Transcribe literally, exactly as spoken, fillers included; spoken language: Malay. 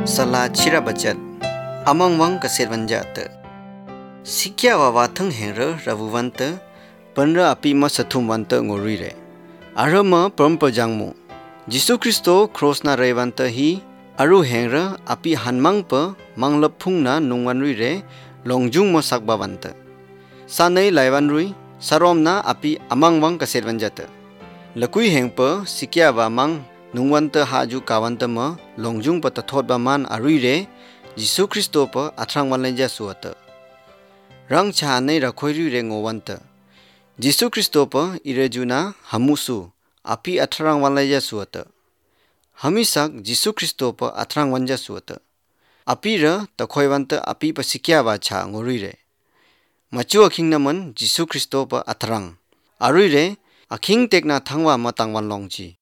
Salah cira bajat amang wang kaset wanjata sikya wawathang henra ravuwanta panra api ma sathum wanta ngorire arama prampajangmu Jisu Kristo cross na rewanta hi aru henra api hanmang pa manglapphung na nungwanrire longjung mo sakba wanta sanai laiwanrui sarom na api amang wang kaset wanjata lakui hengpa sikya wa mang nungwanta haju kawanta ma longjung pa tathot ba man aruire Jisu Kristo pa athrang wanleja suata rang cha nei rakhoiri re ngowanta Jisu Kristo pa irejuna hamusu api athrang wanleja suata hamisak Jisu Kristo pa athrang wanja suata api ra takhoiwanta api pa sikya wa cha ngorire machu akhing naman Jisu Kristo pa athrang aruire akhing tekna thangwa matang wan longji